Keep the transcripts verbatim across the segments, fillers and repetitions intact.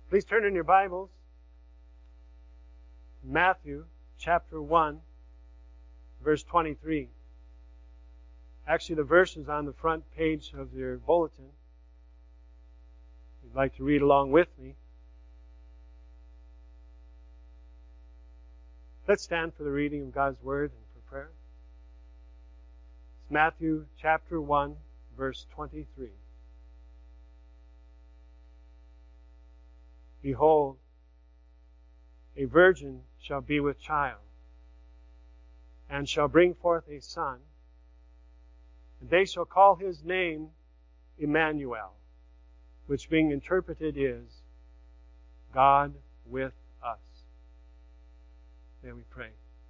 Please turn in your Bibles. Matthew chapter one, verse twenty-three. Actually, the verse is on the front page of your bulletin. If you'd like to read along with me. Let's stand for the reading of God's Word and for prayer. It's Matthew chapter one, verse twenty-three. Behold, a virgin shall be with child, and shall bring forth a son, and they shall call his name Emmanuel, which being interpreted is God with us. May we pray.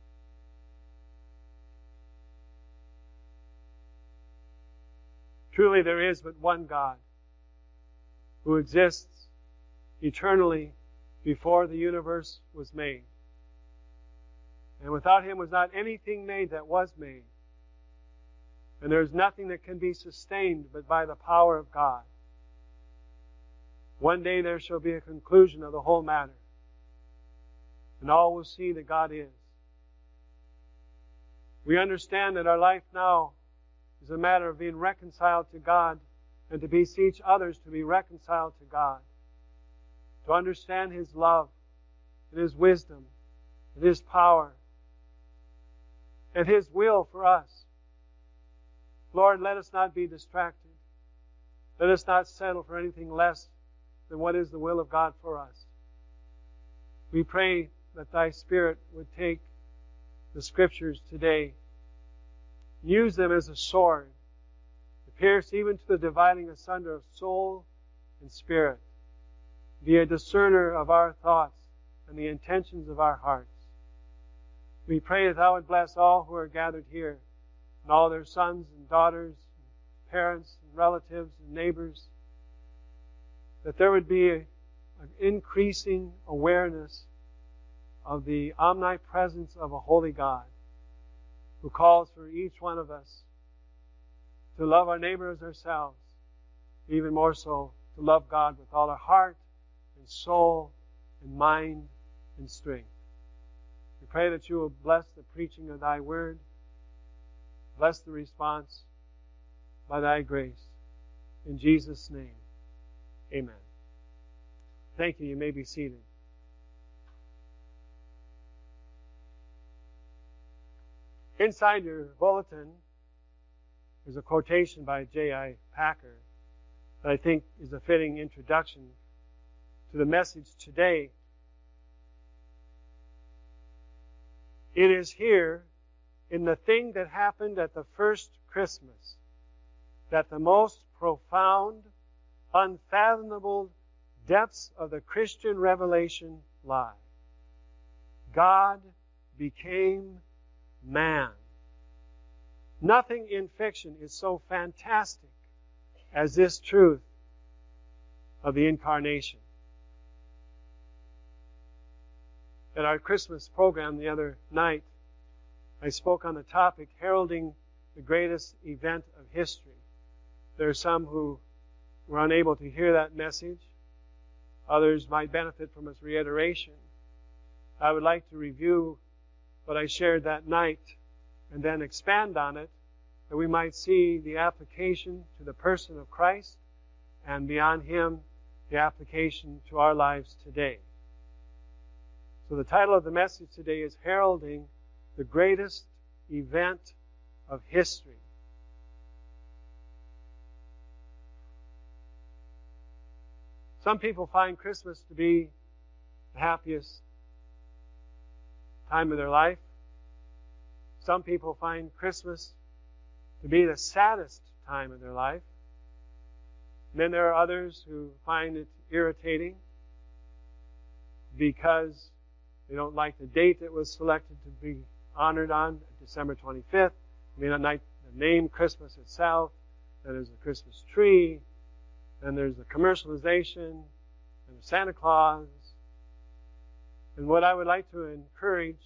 Truly there is but one God who exists eternally before the universe was made. And without Him was not anything made that was made. And there is nothing that can be sustained but by the power of God. One day there shall be a conclusion of the whole matter. And all will see that God is. We understand that our life now is a matter of being reconciled to God and to beseech others to be reconciled to God. To understand His love and His wisdom and His power and His will for us. Lord, let us not be distracted. Let us not settle for anything less than what is the will of God for us. We pray that Thy Spirit would take the Scriptures today, use them as a sword, to pierce even to the dividing asunder of soul and spirit, be a discerner of our thoughts and the intentions of our hearts. We pray that Thou would bless all who are gathered here, and all their sons and daughters, and parents and relatives and neighbors, that there would be a, an increasing awareness of the omnipresence of a holy God who calls for each one of us to love our neighbor as ourselves, even more so to love God with all our heart and soul and mind and strength. We pray that You will bless the preaching of Thy Word, bless the response by Thy grace. In Jesus' name, amen. Thank you. You may be seated. Inside your bulletin is a quotation by J I Packer that I think is a fitting introduction to the message today. It is here in the thing that happened at the first Christmas that the most profound, unfathomable depths of the Christian revelation lie. God became man. Nothing in fiction is so fantastic as this truth of the incarnation. At our Christmas program the other night, I spoke on the topic, heralding the greatest event of history. There are some who were unable to hear that message. Others might benefit from its reiteration. I would like to review what I shared that night and then expand on it, that we might see the application to the person of Christ, and beyond Him, the application to our lives today. So the title of the message today is Heralding the Greatest Event of History. Some people find Christmas to be the happiest time of their life. Some people find Christmas to be the saddest time of their life. And then there are others who find it irritating because they don't like the date that was selected to be honored on, December twenty-fifth. They may not like the name Christmas itself. Then there's a Christmas tree. Then there's the commercialization and the Santa Claus. And what I would like to encourage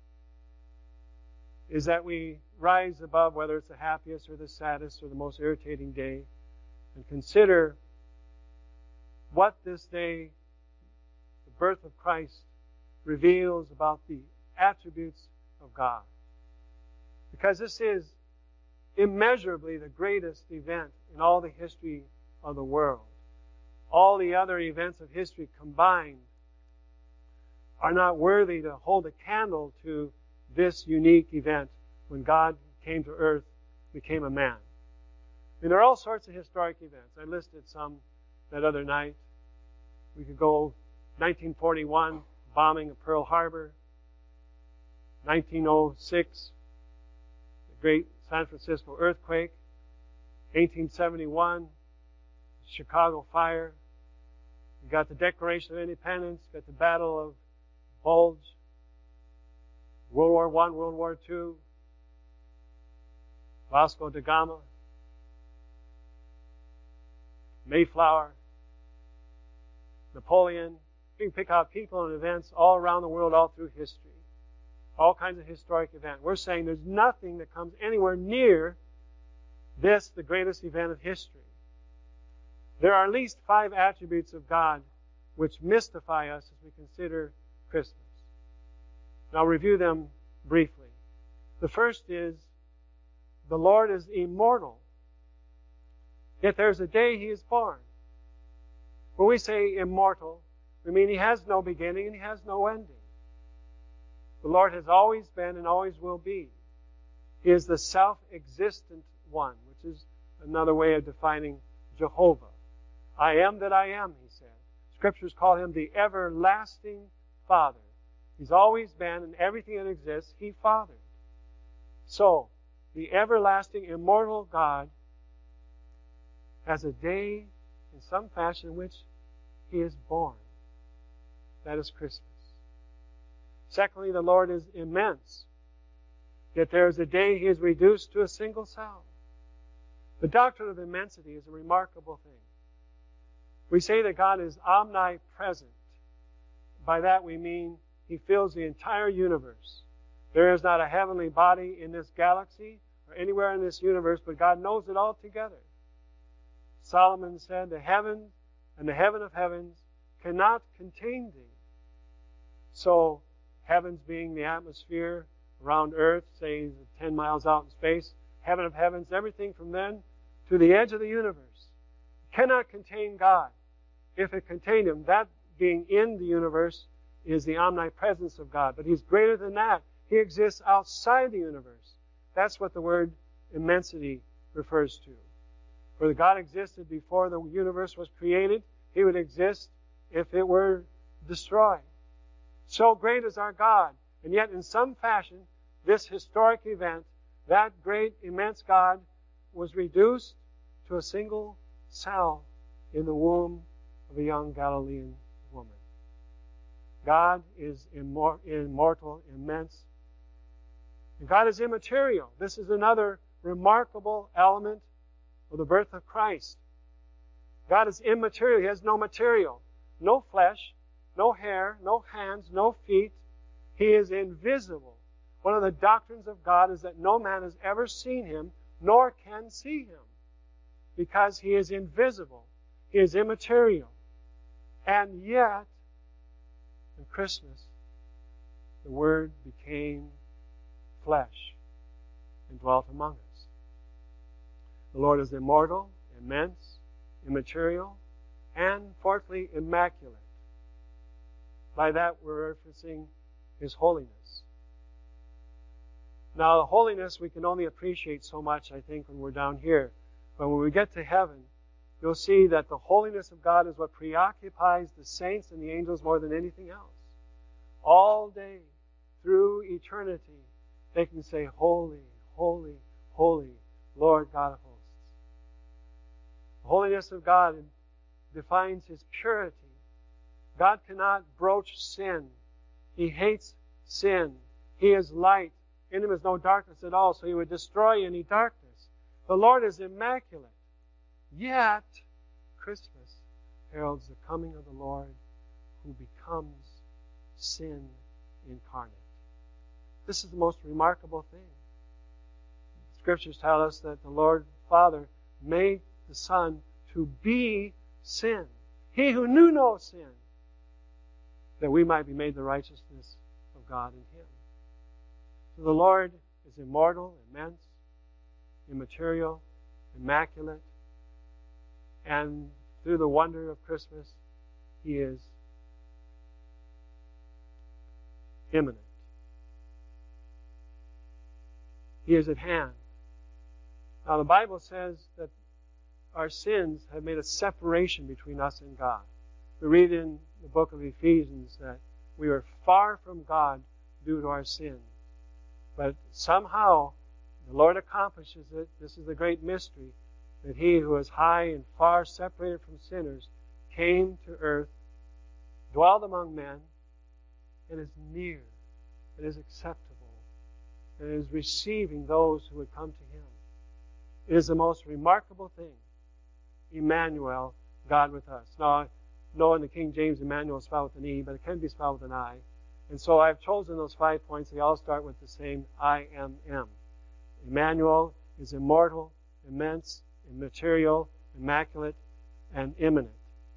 is that we rise above whether it's the happiest or the saddest or the most irritating day, and consider what this day birth of Christ reveals about the attributes of God. Because this is immeasurably the greatest event in all the history of the world. All the other events of history combined are not worthy to hold a candle to this unique event when God came to earth, became a man. I mean, there are all sorts of historic events. I listed some that other night. We could go nineteen forty-one, bombing of Pearl Harbor. nineteen oh six, the great San Francisco earthquake. eighteen seventy-one, Chicago fire. You got the Declaration of Independence, you got the Battle of Bulge, World War One, World War Two, Vasco da Gama, Mayflower, Napoleon. You can pick out people and events all around the world, all through history. All kinds of historic events. We're saying there's nothing that comes anywhere near this, the greatest event of history. There are at least five attributes of God which mystify us as we consider Christmas. And I'll review them briefly. The first is, the Lord is immortal. Yet there's a day He is born. When we say immortal, we mean He has no beginning and He has no ending. The Lord has always been and always will be. He is the self-existent one, which is another way of defining Jehovah. I am that I am, He said. Scriptures call Him the everlasting Father. He's always been, and everything that exists, He fathered. So, the everlasting, immortal God has a day in some fashion in which He is born. That is Christmas. Secondly, the Lord is immense. Yet there is a day He is reduced to a single cell. The doctrine of immensity is a remarkable thing. We say that God is omnipresent. By that we mean He fills the entire universe. There is not a heavenly body in this galaxy or anywhere in this universe, but God knows it all together. Solomon said, the heaven and the heaven of heavens cannot contain Thee. So, heavens being the atmosphere around Earth, say ten miles out in space, heaven of heavens, everything from then to the edge of the universe cannot contain God. If it contained Him, that being in the universe is the omnipresence of God. But He's greater than that. He exists outside the universe. That's what the word immensity refers to. For God existed before the universe was created, He would exist if it were destroyed. So great is our God. And yet, in some fashion, this historic event, that great, immense God, was reduced to a single cell in the womb of a young Galilean woman. God is immor- immortal, immense. And God is immaterial. This is another remarkable element of the birth of Christ. God is immaterial. He has no material, no flesh, no hair, no hands, no feet. He is invisible. One of the doctrines of God is that no man has ever seen Him, nor can see Him, because He is invisible. He is immaterial. And yet, in Christmas, the Word became flesh and dwelt among us. The Lord is immortal, immense, immaterial, and fourthly, immaculate. By that, we're referencing His holiness. Now, the holiness we can only appreciate so much, I think, when we're down here. But when we get to heaven, you'll see that the holiness of God is what preoccupies the saints and the angels more than anything else. All day, through eternity, they can say, Holy, holy, holy, Lord God of hosts. The holiness of God defines His purity. God cannot broach sin. He hates sin. He is light. In Him is no darkness at all, so He would destroy any darkness. The Lord is immaculate. Yet, Christmas heralds the coming of the Lord who becomes sin incarnate. This is the most remarkable thing. Scriptures tell us that the Lord Father made the Son to be sin. He who knew no sin that we might be made the righteousness of God in Him. So the Lord is immortal, immense, immaterial, immaculate, and through the wonder of Christmas, He is imminent. He is at hand. Now the Bible says that our sins have made a separation between us and God. We read in the book of Ephesians that we were far from God due to our sin. But somehow the Lord accomplishes it. This is the great mystery, that He who is high and far separated from sinners came to earth, dwelled among men, and is near, and is acceptable, and is receiving those who would come to Him. It is the most remarkable thing. Emmanuel, God with us. Now, no, in the King James, Emmanuel is spelled with an E, but it can be spelled with an I. And so I've chosen those five points. They all start with the same I am M. Emmanuel is immortal, immense, immaterial, immaculate, and imminent.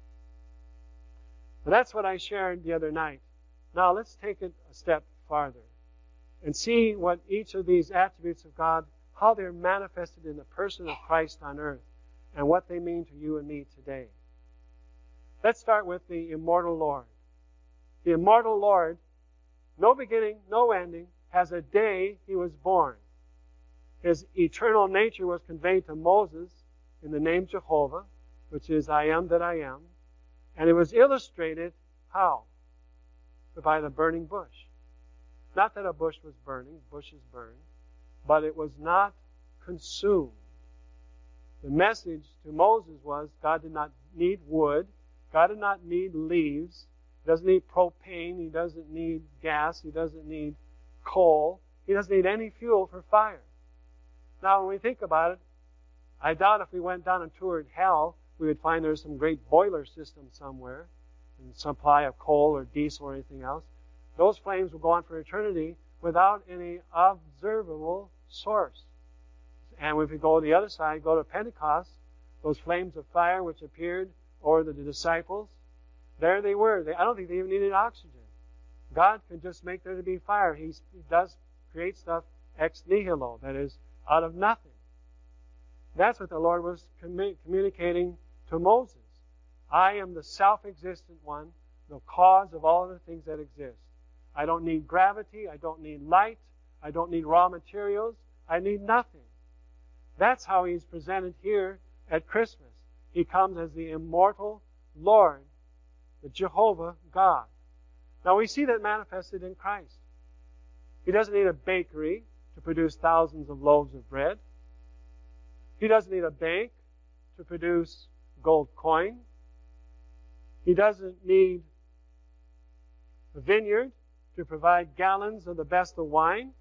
But that's what I shared the other night. Now let's take it a step farther and see what each of these attributes of God, how they're manifested in the person of Christ on earth, and what they mean to you and me today. Let's start with the immortal Lord. The immortal Lord, no beginning, no ending, has a day He was born. His eternal nature was conveyed to Moses in the name Jehovah, which is I am that I am. And it was illustrated, how? By the burning bush. Not that a bush was burning, bushes burn, but it was not consumed. The message to Moses was God did not need wood. God did not need leaves. He doesn't need propane. He doesn't need gas. He doesn't need coal. He doesn't need any fuel for fire. Now, when we think about it, I doubt if we went down and toured hell, we would find there's some great boiler system somewhere, and supply of coal or diesel or anything else. Those flames will go on for eternity without any observable source. And if we go to the other side, go to Pentecost, those flames of fire which appeared over the disciples, there they were. They, I don't think they even needed oxygen. God can just make there to be fire. He, he does create stuff ex nihilo, that is, out of nothing. That's what the Lord was commu- communicating to Moses. I am the self-existent one, the cause of all the things that exist. I don't need gravity. I don't need light. I don't need raw materials. I need nothing. That's how He's presented here at Christmas. He comes as the immortal Lord, the Jehovah God. Now we see that manifested in Christ. He doesn't need a bakery to produce thousands of loaves of bread. He doesn't need a bank to produce gold coin. He doesn't need a vineyard to provide gallons of the best of wine.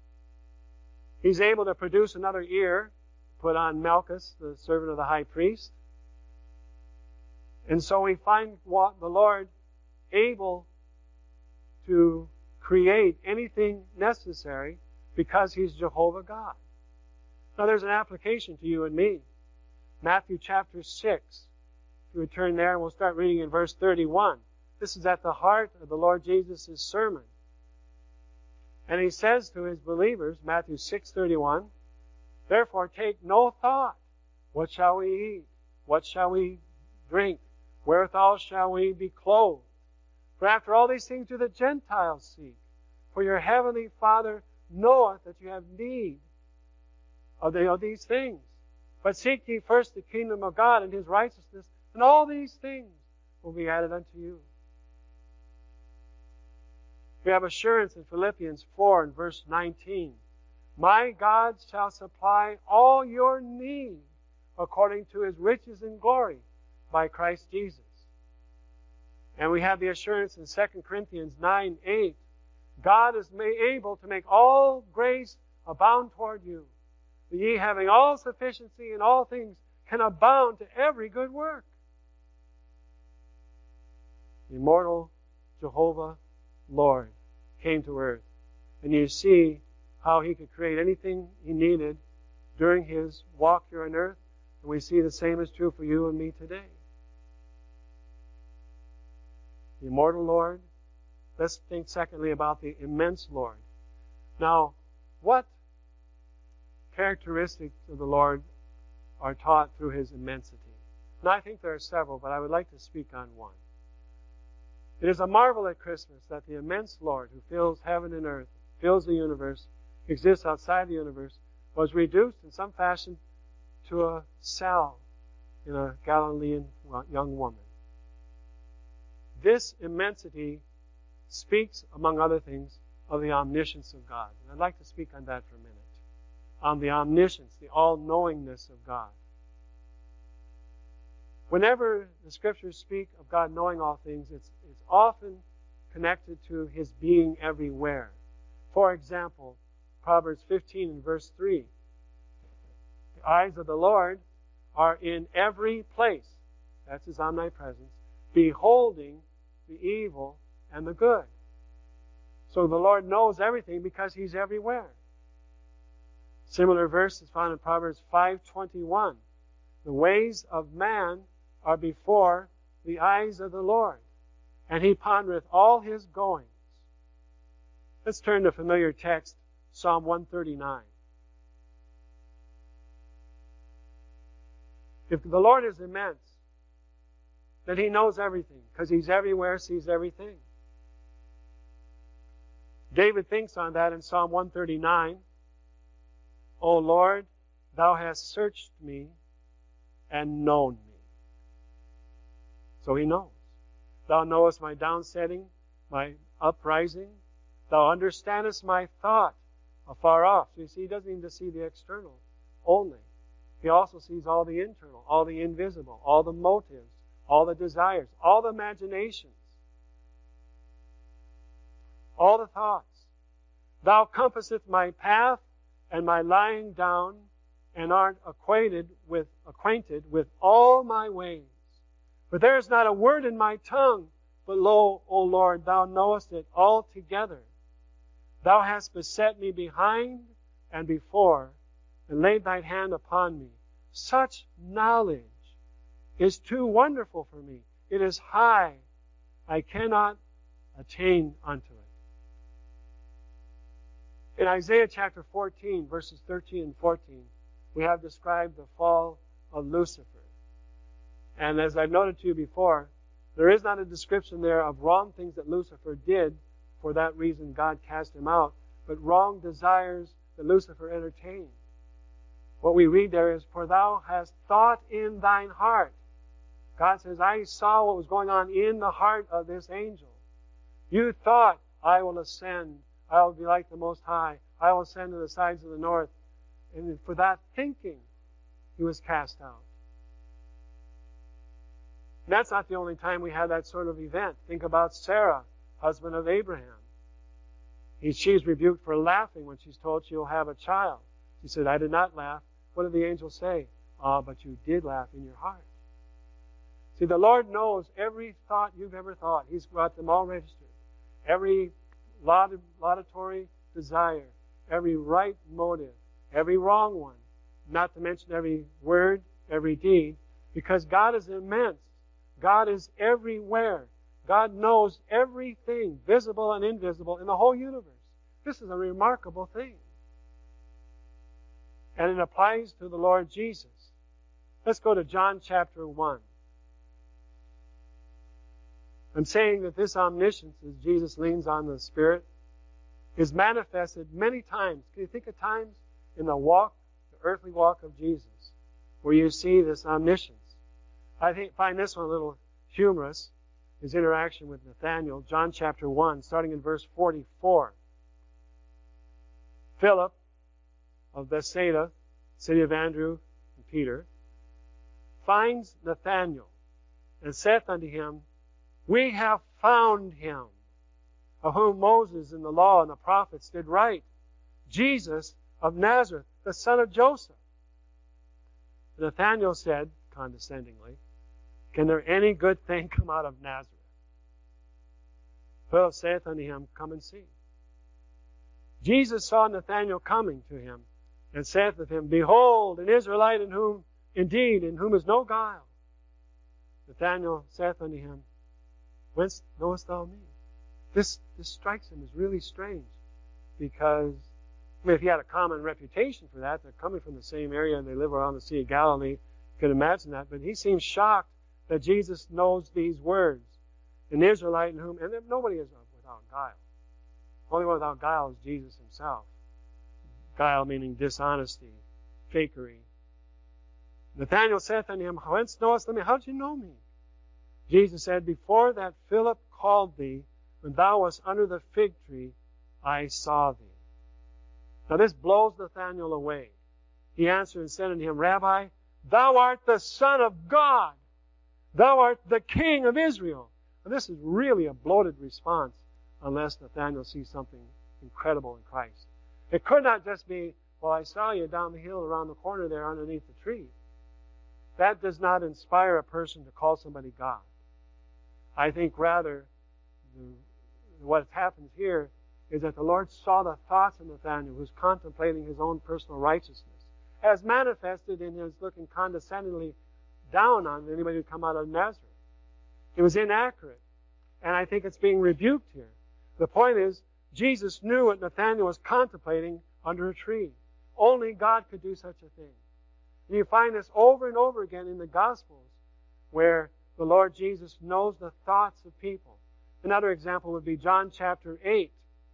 He's able to produce another ear, put on Malchus, the servant of the high priest. And so we find what the Lord able to create anything necessary because He's Jehovah God. Now there's an application to you and me. Matthew chapter six. If you would turn there, and we'll start reading in verse thirty-one. This is at the heart of the Lord Jesus' sermon. And He says to His believers, Matthew six thirty-one, therefore take no thought. What shall we eat? What shall we drink? Wherewithal shall we be clothed? For after all these things do the Gentiles seek. For your heavenly Father knoweth that you have need of, the, of these things. But seek ye first the kingdom of God and His righteousness, and all these things will be added unto you. We have assurance in Philippians four and verse nineteen. My God shall supply all your need according to His riches and glory by Christ Jesus. And we have the assurance in Second Corinthians nine eight. God is able to make all grace abound toward you, that ye having all sufficiency in all things can abound to every good work. The immortal Jehovah Lord came to earth. And you see how He could create anything He needed during His walk here on earth. And we see the same is true for you and me today. The immortal Lord let's think secondly about the immense Lord. Now, what characteristics of the Lord are taught through His immensity? Now, I think there are several, but I would like to speak on one. It is a marvel at Christmas that the immense Lord, who fills heaven and earth, fills the universe, exists outside the universe, was reduced in some fashion to a cell in a Galilean young woman. This immensity speaks, among other things, of the omniscience of God. And I'd like to speak on that for a minute. On the omniscience, the all-knowingness of God. Whenever the Scriptures speak of God knowing all things, it's, it's often connected to His being everywhere. For example, Proverbs fifteen and verse three. The eyes of the Lord are in every place. That's His omnipresence. Beholding the evil and the good. So the Lord knows everything because He's everywhere. Similar verse is found in Proverbs five twenty-one. The ways of man are before the eyes of the Lord, and He pondereth all His goings. Let's turn to a familiar text, Psalm one thirty-nine. If the Lord is immense, then He knows everything, because He's everywhere, sees everything. David thinks on that in Psalm one thirty-nine. O Lord, Thou hast searched me and known me. So He knows. Thou knowest my downsetting, my uprising. Thou understandest my thought afar off. So you see, He doesn't even just see the external only. He also sees all the internal, all the invisible, all the motives, all the desires, all the imaginations, all the thoughts. Thou compasseth my path and my lying down, and art acquainted with acquainted with all my ways. But there is not a word in my tongue, but lo, O Lord, Thou knowest it altogether. Thou hast beset me behind and before, and laid Thine hand upon me. Such knowledge is too wonderful for me. It is high. I cannot attain unto it. In Isaiah chapter fourteen, verses thirteen and fourteen, we have described the fall of Lucifer. And as I've noted to you before, there is not a description there of wrong things that Lucifer did. For that reason, God cast him out. But wrong desires that Lucifer entertained. What we read there is, For thou hast thought in thine heart. God says, I saw what was going on in the heart of this angel. You thought, I will ascend. I will be like the Most High. I will ascend to the sides of the north. And for that thinking, he was cast out. And that's not the only time we had that sort of event. Think about Sarah, husband of Abraham. He, she's rebuked for laughing when she's told she'll have a child. She said, I did not laugh. What did the angel say? Ah, but you did laugh in your heart. See, the Lord knows every thought you've ever thought. He's got them all registered. Every laudatory desire, every right motive, every wrong one, not to mention every word, every deed, because God is immense. God is everywhere. God knows everything, visible and invisible, in the whole universe. This is a remarkable thing. And it applies to the Lord Jesus. Let's go to John chapter one. I'm saying that this omniscience, as Jesus leans on the Spirit, is manifested many times. Can you think of times in the walk, the earthly walk of Jesus, where you see this omniscience? I think, find this one a little humorous, his interaction with Nathanael. John chapter one, starting in verse forty-four. Philip of Bethsaida, city of Andrew and Peter, finds Nathanael and saith unto him, We have found him, of whom Moses in the law and the prophets did write, Jesus of Nazareth, the son of Joseph. Nathanael said, condescendingly, Can there any good thing come out of Nazareth? Philip saith unto him, Come and see. Jesus saw Nathanael coming to him, and saith of him, Behold, an Israelite in whom, indeed, in whom is no guile. Nathanael saith unto him, Whence knowest thou me? This, this strikes him as really strange because, I mean, if he had a common reputation for that, they're coming from the same area and they live around the Sea of Galilee, you could imagine that. But he seems shocked that Jesus knows these words. An Israelite in whom, and nobody is without guile. Only one without guile is Jesus himself. Guile meaning dishonesty, fakery. Nathanael saith unto him, Whence knowest thou me? How did you know me? Jesus said, Before that Philip called thee, when thou wast under the fig tree, I saw thee. Now this blows Nathanael away. He answered and said unto him, Rabbi, thou art the Son of God. Thou art the King of Israel. Now this is really a bloated response unless Nathanael sees something incredible in Christ. It could not just be, well, I saw you down the hill around the corner there underneath the tree. That does not inspire a person to call somebody God. I think rather what happens here is that the Lord saw the thoughts of Nathanael, who's contemplating his own personal righteousness, as manifested in his looking condescendingly down on anybody who come out of Nazareth. It was inaccurate, and I think it's being rebuked here. The point is, Jesus knew what Nathanael was contemplating under a tree. Only God could do such a thing. And you find this over and over again in the Gospels, where the Lord Jesus knows the thoughts of people. Another example would be John chapter eight.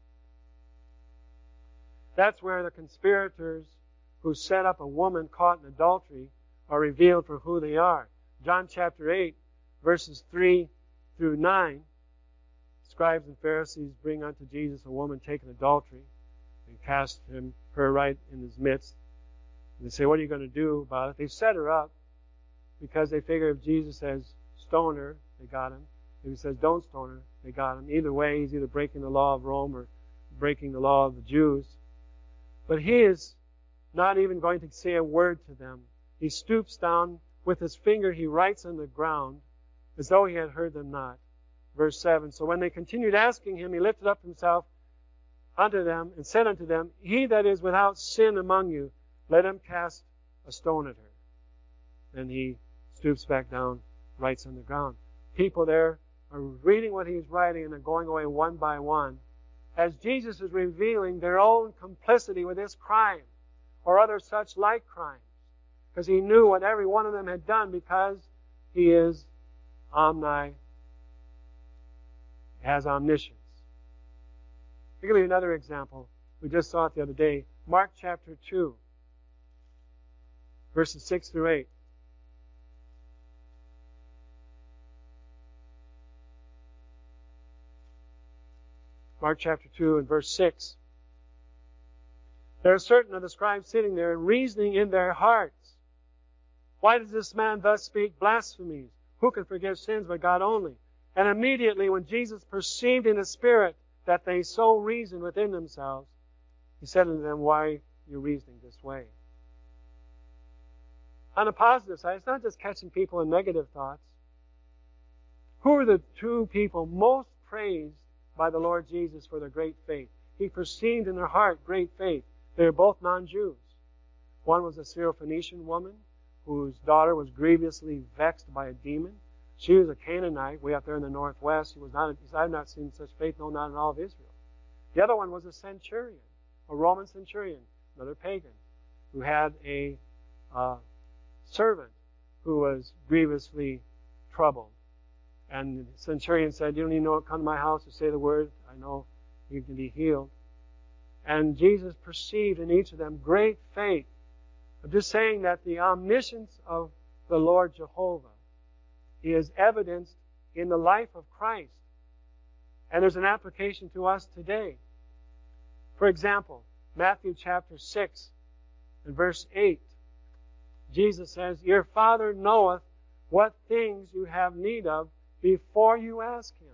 That's where the conspirators who set up a woman caught in adultery are revealed for who they are. John chapter eight, verses three through nine. Scribes and Pharisees bring unto Jesus a woman taken adultery and cast him, her right in his midst. And they say, what are you going to do about it? They set her up because they figure if Jesus says, stone her, they got him. If he says, don't stone her, they got him. Either way, he's either breaking the law of Rome or breaking the law of the Jews. But he is not even going to say a word to them. He stoops down, with his finger he writes on the ground, as though he had heard them not. Verse seven, so when they continued asking him, he lifted up himself unto them, and said unto them, He that is without sin among you, let him cast a stone at her. Then he stoops back down, writes on the ground. People there are reading what he's writing, and they're going away one by one, as Jesus is revealing their own complicity with this crime, or other such like crimes. Because he knew what every one of them had done, because he is omni, has omniscience. I'll give you another example. We just saw it the other day. Mark chapter two, verses six through eight. Mark chapter two and verse six. There are certain of the scribes sitting there and reasoning in their hearts. Why does this man thus speak blasphemies? Who can forgive sins but God only? And immediately when Jesus perceived in the Spirit that they so reasoned within themselves, he said unto them, Why are you reasoning this way? On the positive side, it's not just catching people in negative thoughts. Who are the two people most praised by the Lord Jesus for their great faith? He perceived in their heart great faith. They were both non-Jews. One was a Syrophoenician woman whose daughter was grievously vexed by a demon. She was a Canaanite, way up there in the northwest. She was not. He said, I've not seen such faith, no, not in all of Israel. The other one was a centurion, a Roman centurion, another pagan, who had a uh, servant who was grievously troubled. And the centurion said, you don't even know it, come to my house to say the word. I know you can be healed. And Jesus perceived in each of them great faith. I'm just saying that the omniscience of the Lord Jehovah is evidenced in the life of Christ. And there's an application to us today. For example, Matthew chapter six and verse eight. Jesus says, Your Father knoweth what things you have need of before you ask Him.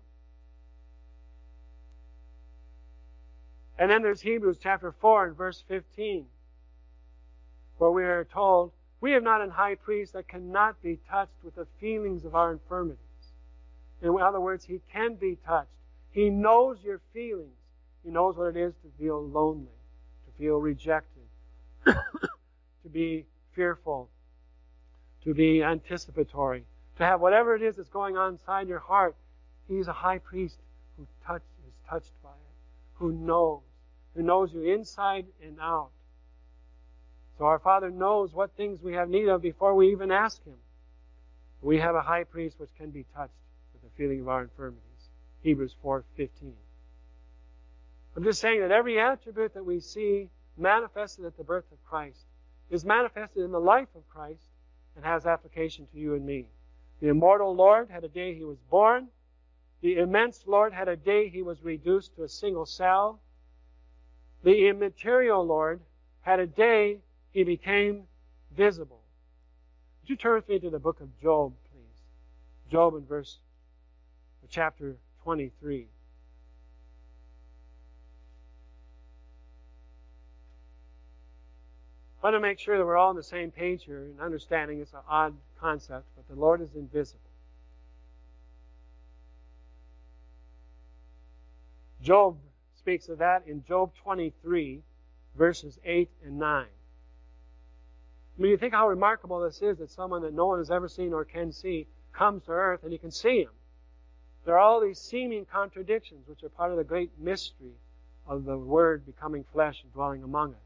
And then there's Hebrews chapter four and verse fifteen, where we are told, We have not an high priest that cannot be touched with the feelings of our infirmities. In other words, He can be touched. He knows your feelings. He knows what it is to feel lonely, to feel rejected, to be fearful, to be anticipatory, to have whatever it is that's going on inside your heart. He's a high priest who touch, is touched by it, who knows, who knows you inside and out. So our Father knows what things we have need of before we even ask Him. We have a high priest which can be touched with the feeling of our infirmities. Hebrews four fifteen. I'm just saying that every attribute that we see manifested at the birth of Christ is manifested in the life of Christ and has application to you and me. The immortal Lord had a day He was born. The immense Lord had a day He was reduced to a single cell. The immaterial Lord had a day He became visible. Would you turn with me to the book of Job, please? Job in verse, chapter twenty-three. I want to make sure that we're all on the same page here and understanding it's an odd concept, but the Lord is invisible. Job speaks of that in Job twenty-three, verses eight and nine. I mean, you think how remarkable this is that someone that no one has ever seen or can see comes to earth and you can see Him. There are all these seeming contradictions which are part of the great mystery of the Word becoming flesh and dwelling among us.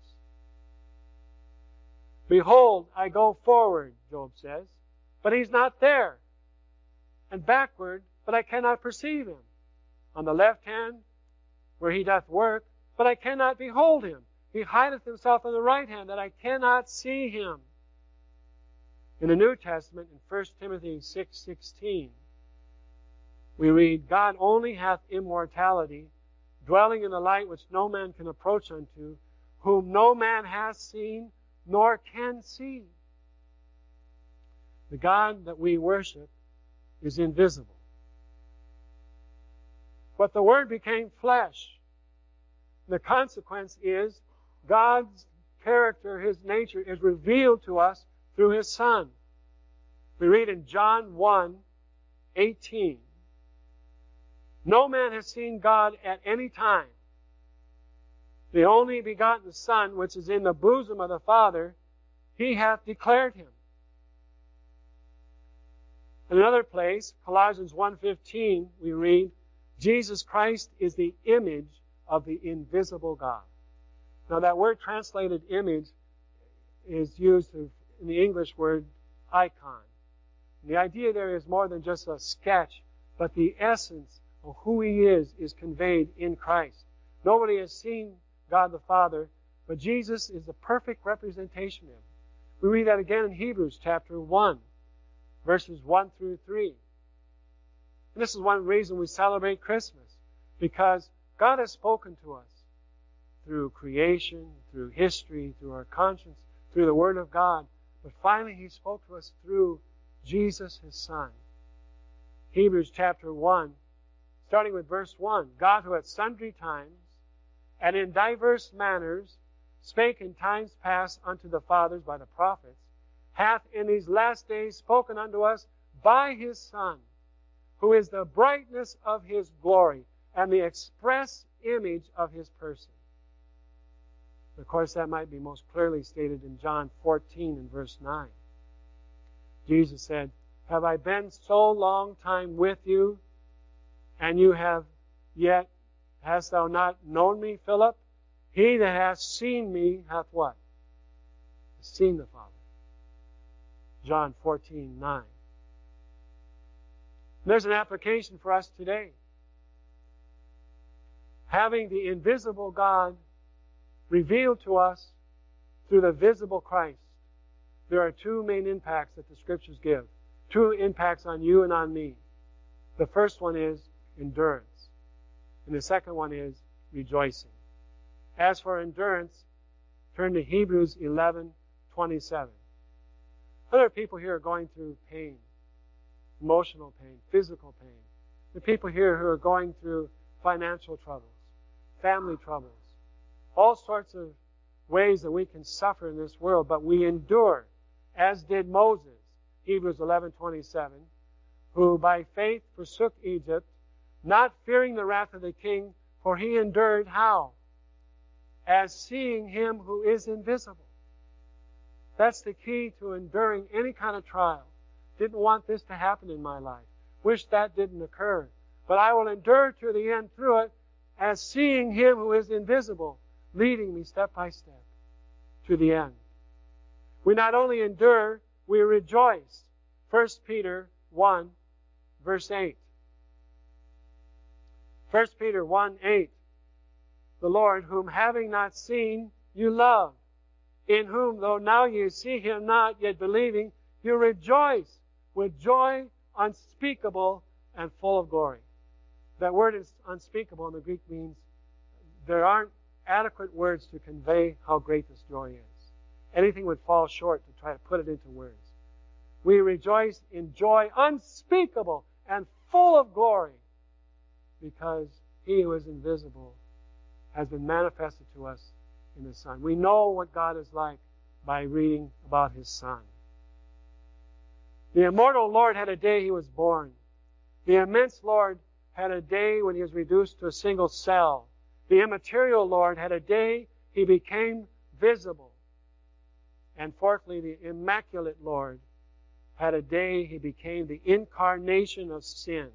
Behold, I go forward, Job says, but He's not there. And backward, but I cannot perceive Him. On the left hand, where He doth work, but I cannot behold Him. He hideth Himself on the right hand, that I cannot see Him. In the New Testament, in First Timothy six sixteen, we read, God only hath immortality, dwelling in the light which no man can approach unto, whom no man hath seen, nor can see. The God that we worship is invisible. But the Word became flesh. The consequence is God's character, His nature, is revealed to us through His Son. We read in John one eighteen, no man has seen God at any time. The only begotten Son, which is in the bosom of the Father, He hath declared Him. In another place, Colossians one fifteen, we read, Jesus Christ is the image of the invisible God. Now that word translated image is used in the English word icon. And the idea there is more than just a sketch, but the essence of who He is is conveyed in Christ. Nobody has seen God the Father, but Jesus is the perfect representation of Him. We read that again in Hebrews chapter one, verses one through three. And this is one reason we celebrate Christmas, because God has spoken to us through creation, through history, through our conscience, through the Word of God. But finally He spoke to us through Jesus, His Son. Hebrews chapter one, starting with verse one. God, who at sundry times and in diverse manners spake in times past unto the fathers by the prophets, hath in these last days spoken unto us by His Son, who is the brightness of His glory and the express image of His person. Of course, that might be most clearly stated in John fourteen and verse nine. Jesus said, have I been so long time with you, and you have yet, hast thou not known me, Philip? He that hath seen me hath what? Has seen the Father. John fourteen nine. There's an application for us today. Having the invisible God revealed to us through the visible Christ, there are two main impacts that the Scriptures give. Two impacts on you and on me. The first one is endurance. And the second one is rejoicing. As for endurance, turn to Hebrews eleven twenty-seven. Other people here are going through pain, emotional pain, physical pain. There are people here who are going through financial troubles, family troubles, all sorts of ways that we can suffer in this world, but we endure, as did Moses, Hebrews eleven twenty-seven, who by faith forsook Egypt, not fearing the wrath of the king, for he endured how? As seeing Him who is invisible. That's the key to enduring any kind of trial. Didn't want this to happen in my life. Wish that didn't occur. But I will endure to the end through it, as seeing Him who is invisible, leading me step by step to the end. We not only endure, we rejoice. First Peter one, verse eight. First Peter one, eight. The Lord, whom having not seen, you love, in whom, though now you see Him not, yet believing, you rejoice with joy unspeakable and full of glory. That word is unspeakable in the Greek means there aren't adequate words to convey how great this joy is. Anything would fall short to try to put it into words. We rejoice in joy unspeakable and full of glory because He who is invisible has been manifested to us in the Son. We know what God is like by reading about His Son. The immortal Lord had a day He was born. The immense Lord had a day when He was reduced to a single cell. The immaterial Lord had a day He became visible. And fourthly, the immaculate Lord had a day He became the incarnation of sin.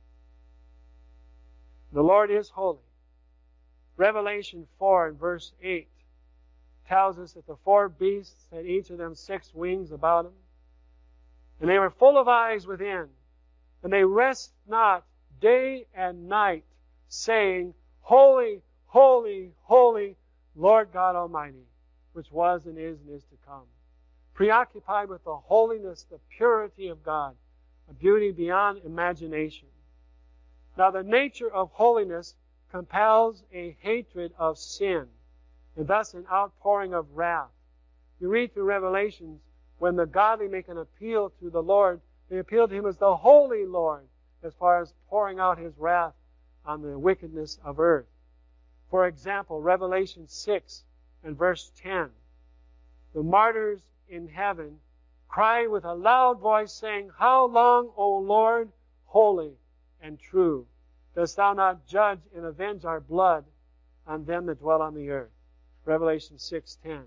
The Lord is holy. Revelation four and verse eight tells us that the four beasts had each of them six wings about them, and they were full of eyes within, and they rest not day and night, saying, Holy, holy, holy, Lord God Almighty, which was and is and is to come. Preoccupied with the holiness, the purity of God, a beauty beyond imagination. Now, the nature of holiness compels a hatred of sin, and thus an outpouring of wrath. You read through Revelations, when the godly make an appeal to the Lord, they appeal to Him as the Holy Lord, as far as pouring out His wrath on the wickedness of earth. For example, Revelation six and verse ten. The martyrs in heaven cry with a loud voice, saying, How long, O Lord, holy and true, dost Thou not judge and avenge our blood on them that dwell on the earth? Revelation six ten.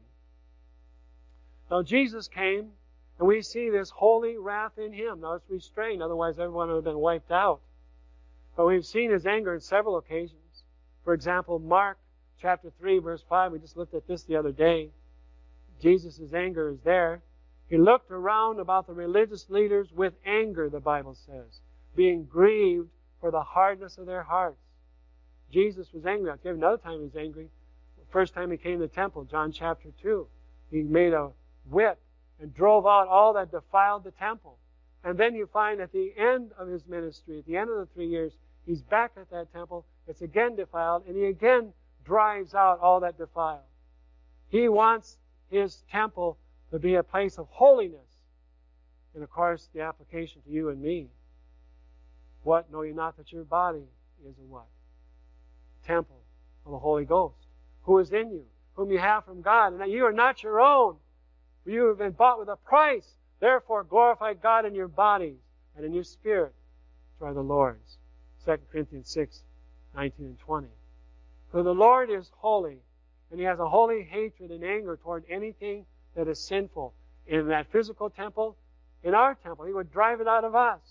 Now Jesus came, and we see this holy wrath in Him. Now it's restrained, otherwise everyone would have been wiped out. But we've seen His anger on several occasions. For example, Mark chapter three, verse five, we just looked at this the other day. Jesus' anger is there. He looked around about the religious leaders with anger, the Bible says, being grieved for the hardness of their hearts. Jesus was angry. I'll give you another time He was angry. The first time He came to the temple, John chapter two, He made a whip and drove out all that defiled the temple. And then you find at the end of His ministry, at the end of the three years, He's back at that temple. It's again defiled, and He again drives out all that defiled. He wants His temple to be a place of holiness. And of course, the application to you and me. What? Know ye not that your body is a what? Temple of the Holy Ghost, who is in you, whom you have from God, and that you are not your own. For you have been bought with a price. Therefore glorify God in your bodies and in your spirit, which are the Lord's. Second Corinthians six, nineteen and twenty. For the Lord is holy, and He has a holy hatred and anger toward anything that is sinful. In that physical temple, in our temple, He would drive it out of us.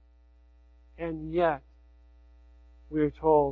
And yet, we are told,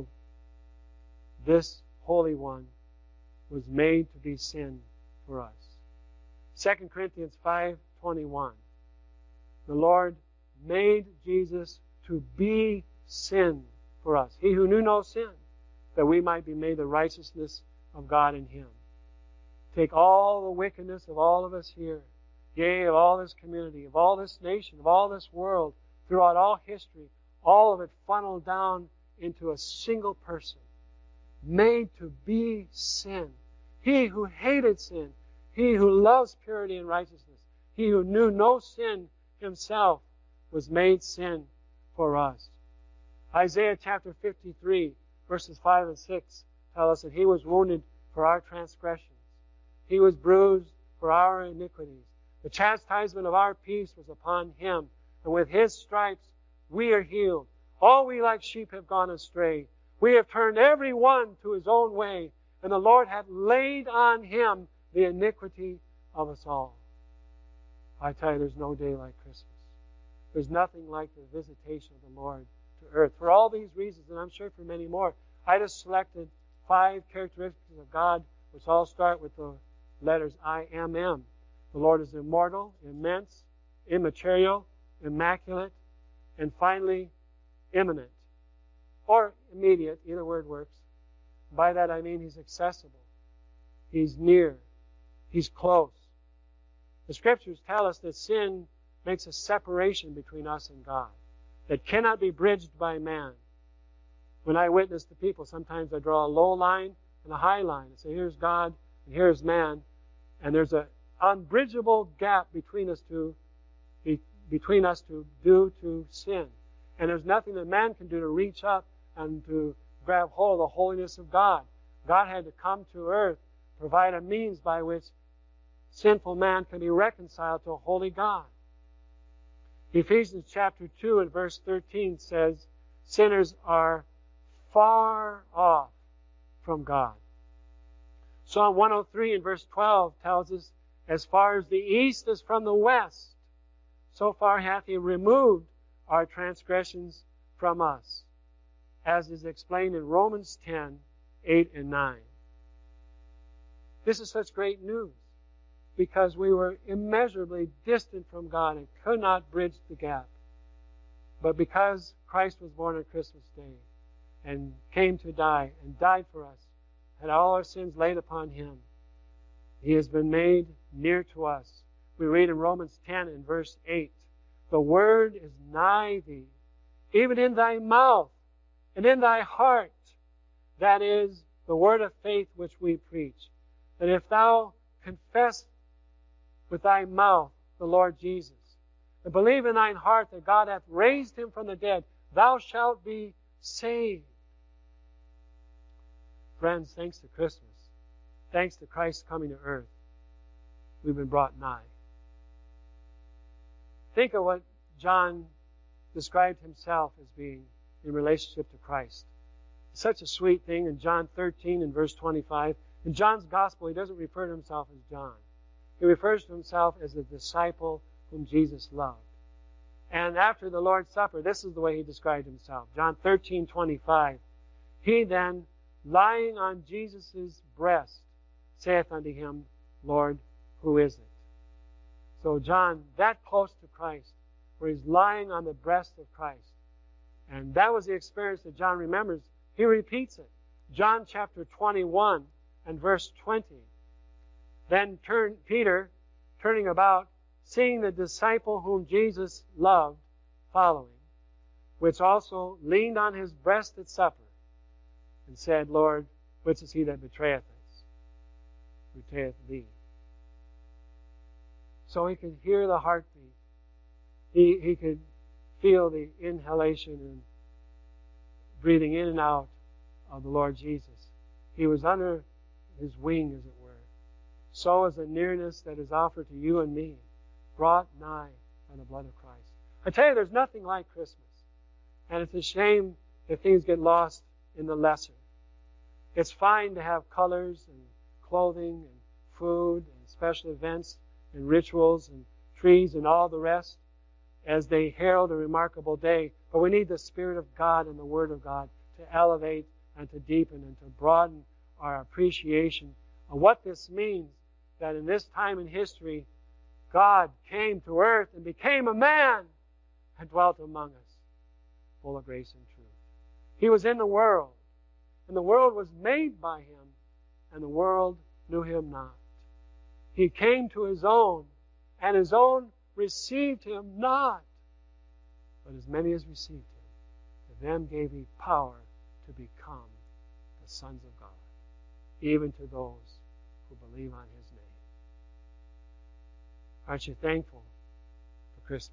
this Holy One was made to be sin for us. Second Corinthians five twenty-one. The Lord made Jesus to be sin for us. He who knew no sin, that we might be made the righteousness of God in Him. Take all the wickedness of all of us here, yea, of all this community, of all this nation, of all this world, throughout all history, all of it funneled down into a single person, made to be sin. He who hated sin, He who loves purity and righteousness, He who knew no sin Himself, was made sin for us. Isaiah chapter fifty-three, verses five and six tell us that He was wounded for our transgressions. He was bruised for our iniquities. The chastisement of our peace was upon Him, and with His stripes we are healed. All we like sheep have gone astray. We have turned every one to his own way, and the Lord hath laid on Him the iniquity of us all. I tell you, there's no day like Christmas. There's nothing like the visitation of the Lord to earth. For all these reasons, and I'm sure for many more, I just selected five characteristics of God, which all start with the letters I M M. The Lord is immortal, immense, immaterial, immaculate, and finally, imminent. Or immediate, either word works. By that I mean He's accessible. He's near. He's close. The Scriptures tell us that sin makes a separation between us and God that cannot be bridged by man. When I witness to people, sometimes I draw a low line and a high line and say, here's God and here's man. And there's an unbridgeable gap between us two, be, between us to due to sin. And there's nothing that man can do to reach up and to grab hold of the holiness of God. God had to come to earth, provide a means by which sinful man can be reconciled to a holy God. Ephesians chapter two and verse thirteen says, sinners are far off from God. Psalm one oh three and verse twelve tells us, as far as the east is from the west, so far hath He removed our transgressions from us, as is explained in Romans ten, eight and nine. This is such great news, because we were immeasurably distant from God and could not bridge the gap. But because Christ was born on Christmas Day and came to die and died for us, had all our sins laid upon Him, He has been made near to us. We read in Romans ten and verse eight, the Word is nigh thee, even in thy mouth and in thy heart. That is the word of faith which we preach. That if thou confess with thy mouth the Lord Jesus, and believe in thine heart that God hath raised Him from the dead, thou shalt be saved. Friends, thanks to Christmas, thanks to Christ coming to earth, we've been brought nigh. Think of what John described himself as being in relationship to Christ. It's such a sweet thing in John thirteen and verse twenty-five. In John's gospel, he doesn't refer to himself as John. He refers to himself as the disciple whom Jesus loved. And after the Lord's Supper, this is the way he described himself. John thirteen twenty-five. He then, lying on Jesus' breast, saith unto him, Lord, who is it? So John, that close to Christ, where he's lying on the breast of Christ. And that was the experience that John remembers. He repeats it. John chapter twenty-one and verse twenty. Then turn, Peter, turning about, seeing the disciple whom Jesus loved, following, which also leaned on his breast at supper, and said, Lord, which is he that betrayeth us? Betrayeth thee. So he could hear the heartbeat. He, he could feel the inhalation and breathing in and out of the Lord Jesus. He was under His wing, as it were. So is the nearness that is offered to you and me, brought nigh by the blood of Christ. I tell you, there's nothing like Christmas. And it's a shame if things get lost in the lesser. It's fine to have colors and clothing and food and special events and rituals and trees and all the rest as they herald a remarkable day. But we need the Spirit of God and the Word of God to elevate and to deepen and to broaden our appreciation of what this means, that in this time in history, God came to earth and became a man and dwelt among us, full of grace and truth. He was in the world, and the world was made by Him, and the world knew Him not. He came to His own, and His own received Him not. But as many as received Him, to them gave He power to become the sons of God, even to those who believe on His name. Aren't you thankful for Christmas?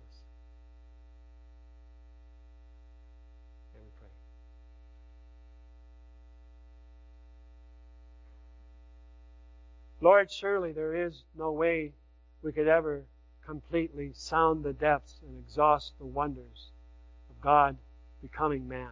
Let me pray. Lord, surely there is no way we could ever completely sound the depths and exhaust the wonders of God becoming man.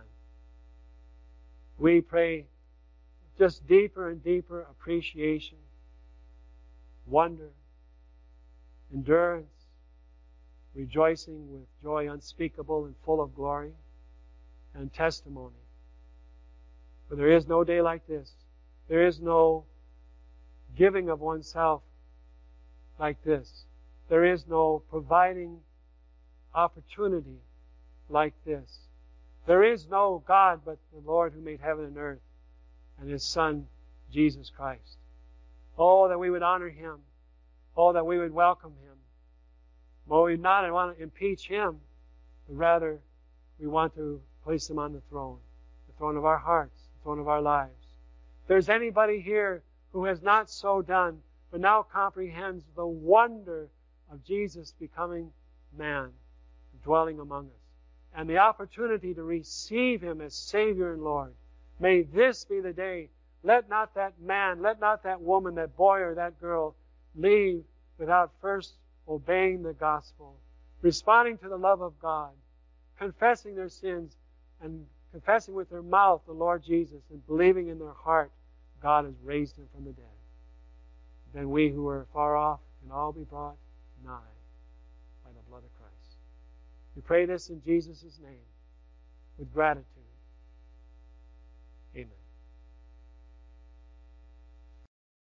We pray just deeper and deeper appreciation, wonder, endurance, rejoicing with joy unspeakable and full of glory, and testimony. For there is no day like this. There is no giving of oneself like this. There is no providing opportunity like this. There is no God but the Lord who made heaven and earth and His Son, Jesus Christ. Oh, that we would honor Him. Oh, that we would welcome Him. But we not want to impeach Him, but rather we want to place Him on the throne, the throne of our hearts, the throne of our lives. If there's anybody here who has not so done, but now comprehends the wonder of Jesus becoming man, dwelling among us, and the opportunity to receive Him as Savior and Lord, may this be the day. Let not that man, let not that woman, that boy or that girl leave without first obeying the gospel, responding to the love of God, confessing their sins, and confessing with their mouth the Lord Jesus, and believing in their heart God has raised Him from the dead. Then we who are far off can all be brought nigh by the blood of Christ. We pray this in Jesus' name with gratitude.